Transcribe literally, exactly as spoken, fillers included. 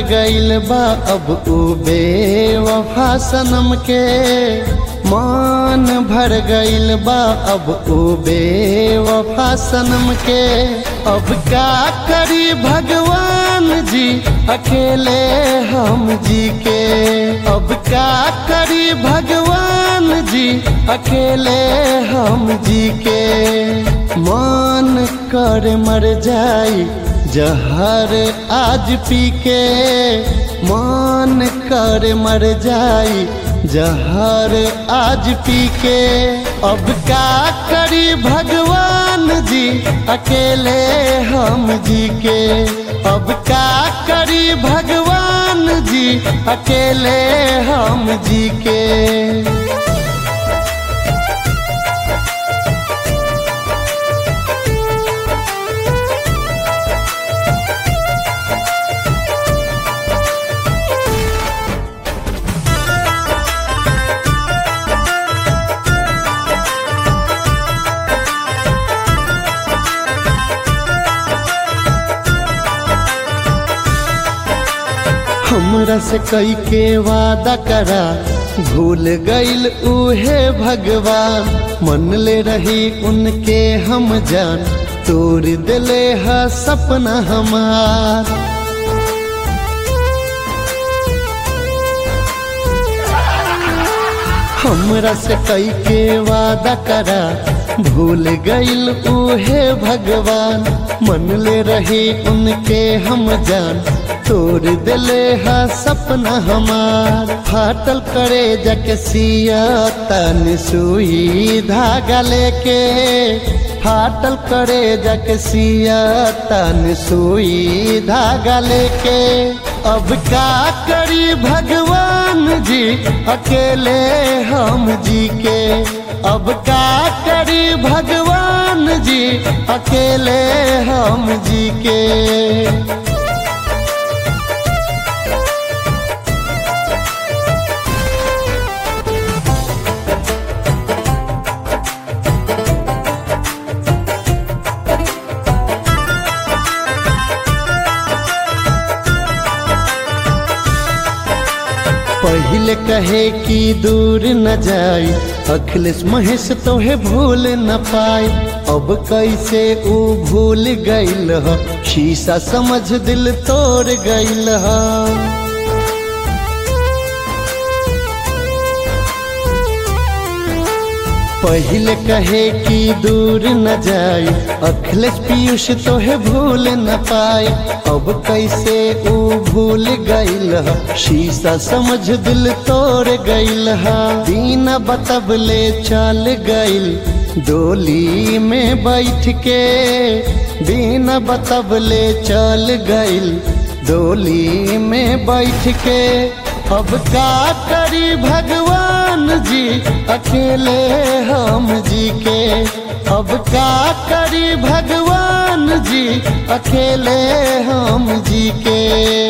गइल बा अब उ बेवफा सनम के, मान भर गइल बा अब उ बेवफा सनम के। अब का करी भगवान जी अकेले हम जी के, अब का करी भगवान जी अकेले हम जी के। मान कर मर जाई जहर आज पी के, मान कर मर जाई जहर आज पी के। अब का करी भगवान जी अकेले हम जी के, अब का करी भगवान जी अकेले हम जी के। हमरा से कई के वादा करा भूल गइल उहे भगवान, मन ले रही उनके हम जान तोड़ दिले है सपना हमार। हमरा से कई के वादा करा भूल गइल उहे भगवान, मन ले रही उनके हम जान तोड़ दिले है सपना हमार। फाटल करे जाके सिया तन सुई धागा लेके, फाटल करे जाके सिया तन सुई धागा लेके। अब का करी भगवान जी अकेले हम जी के, अब का करी भगवान जी अकेले हम जी के। पहले कहे कि दूर न जाई अखिलेश महेश तोहे भूल न पाई, अब कैसे ऊ भूल गइल ह शीशा समझ दिल तोड़ गइल ह। पहले कहे कि दूर न जाई अखिलेश पीयूष तोहे भूल न पाए, अब कैसे ऊ भूल गइल ह शीशा समझ दिल तोड़ गइल ह। बिना बतबले चल गइल डोली में बैठ के, बिना बतबले चल गइल डोली में बैठ के। अब का करी भगवान जी अकेले हम जी के, अब का करी भगवान जी अकेले हम जी के।